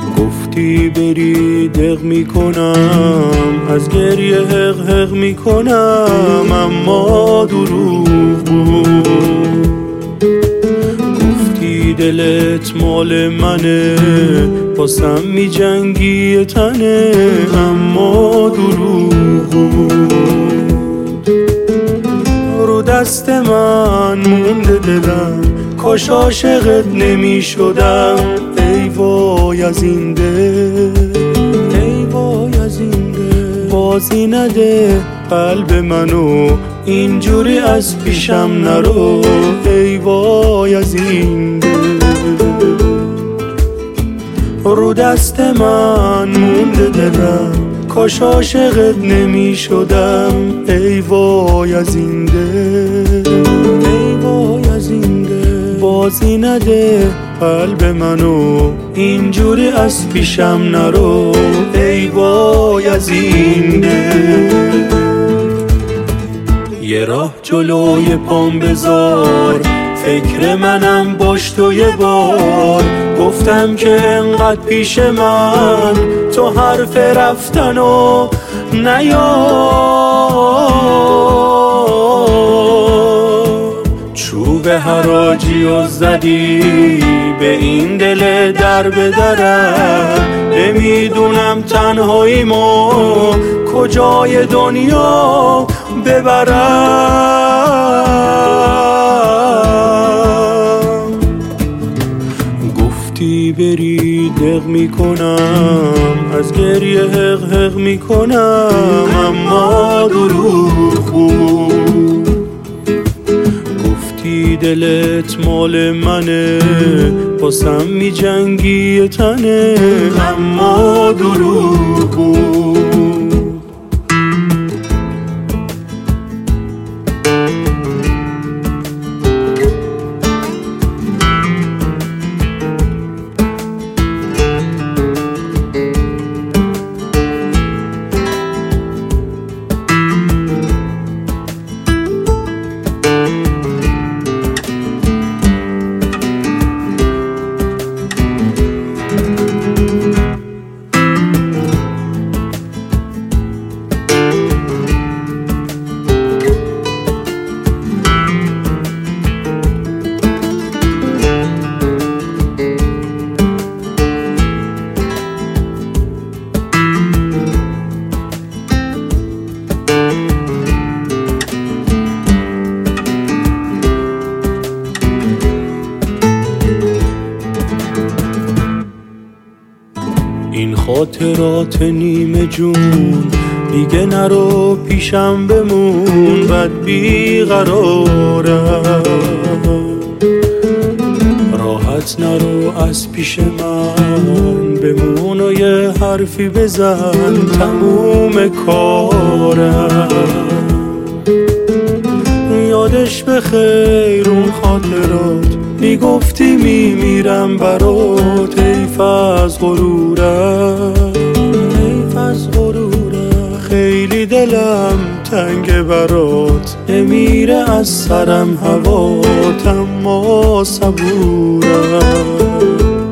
گفتی بری دق میکنم، از گریه حق حق میکنم، اما دروغ بود. گفتی دلت مال منه، باسم میجنگی تنه، اما دروغ بود. رو دست من مونده دلم، کاش عاشقت نمی شدم. ای وای از این دل، ای وای از این دل، بازی نده قلب منو، اینجوری از پیشم نرو. ای وای از این دل، رو دست من مونده دلم، کاش عاشقت نمی شدم. ای وای از این دل، ای وای از این دل، بازی نده قلب منو، اینجوری از پیشم نرو. ای وای از این دل، یه راه جلوی پام بذار، فکر منم باش تو یه بار. گفتم که انقدر پیش من تو حرف رفتنو نیار. چوب حراجی و زدی به این دل در به درم، نمیدونم تنهاییمو کجای دنیا ببرم. گفتی بری دق میکنم، از گریه حق حق میکنم، اما دروغ بود. گفتی دلت مال منه، باسم میجنگی تنه، اما دروغ بود. این خاطرات نیمه جون، دیگه نرو پیشم بمون، بد بیقرارم. راحت نرو از پیش من، بمون و یه حرفی بزن، تموم کارم. یادش بخیر اون خاطرات، میگفتی میمیرم برات. حیف از غرورم، حیف از غرورم، خیلی دلم تنگ برات، نمیره از سرم هوات، اما صبورم.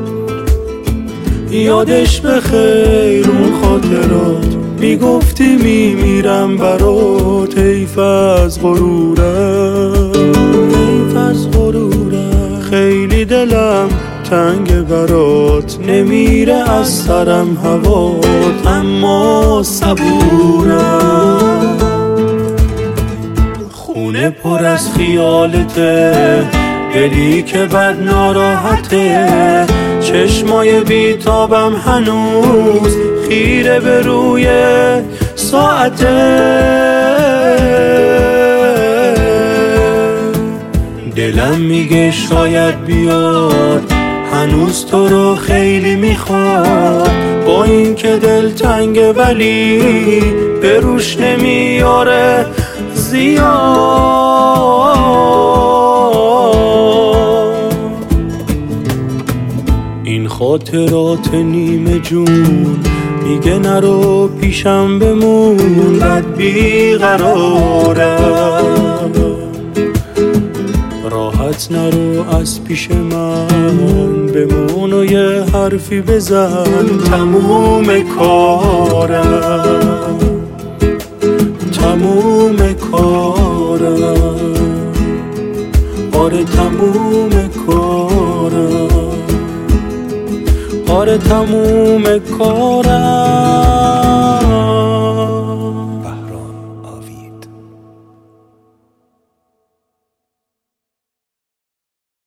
یادش بخیر اون خاطرات، میگفتی میمیرم برات. حیف از غرورم، حیف از غرورم، خیلی دلم تنگ برات، نمیره از سرم هوات، اما صبورم. خونه پر از خیالته، دلی که بد ناراحته، چشمای بیتابم هنوز خیره به روی ساعته. دلم میگه شاید بیاد، هنوز تو رو خیلی میخواد. با این که دل تنگه ولی به روش نمیاره زیاد. این خاطرات نیمه جون، میگه نرو پیشم بمون، بد بیقرارم. راحت نرو از پیش من، بمون و یه حرفی بزن تموم کارم، تموم کارم، آره تموم کارم، آره تموم کارم.